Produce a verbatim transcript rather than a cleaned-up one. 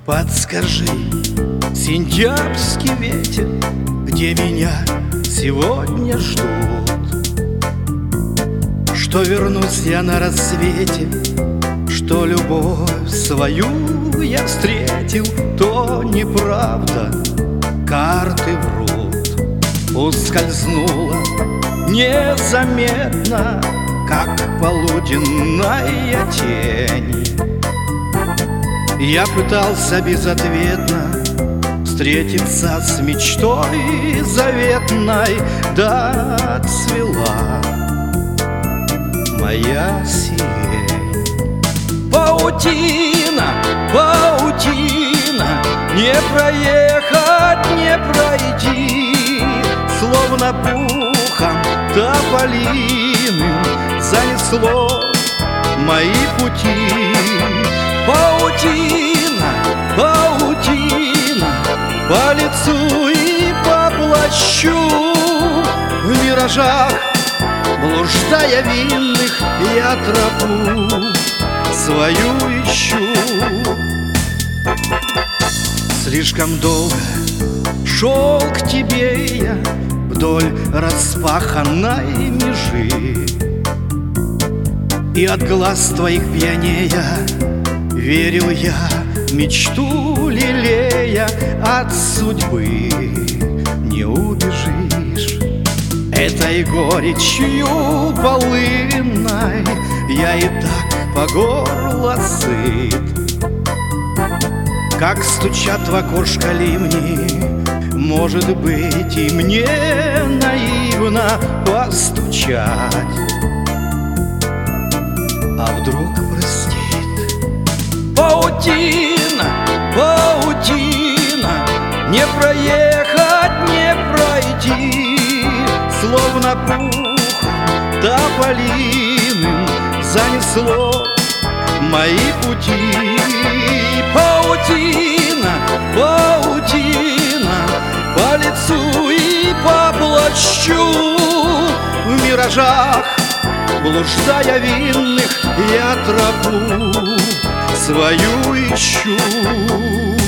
Подскажи, сентябрьский ветер, где меня сегодня ждут, что вернусь я на рассвете, что любовь свою я встретил, то неправда, карты врут. Ускользнула незаметно, как полуденная тень. Я пытался безответно встретиться с мечтой заветной, да цвела моя сирень. Паутина, паутина, не проехать, не пройти, словно пухом тополиным занесло мои пути. Паутина, паутина, по лицу и по плащу, в миражах блуждая винных, я тропу свою ищу. Слишком долго шел к тебе я вдоль распаханной межи, и от глаз твоих пьянея верил я, мечту лелея, от судьбы не убежишь. Этой горечью полынной я и так по горло сыт. Как стучат в окошко ливни, может быть, и мне наивно постучать. А вдруг простит? Паутина, паутина, не проехать, не пройти, словно пухом тополиным занесло мои пути. Паутина, паутина, по лицу и по плащу, в миражах блуждая винных, я тропу свою ищу.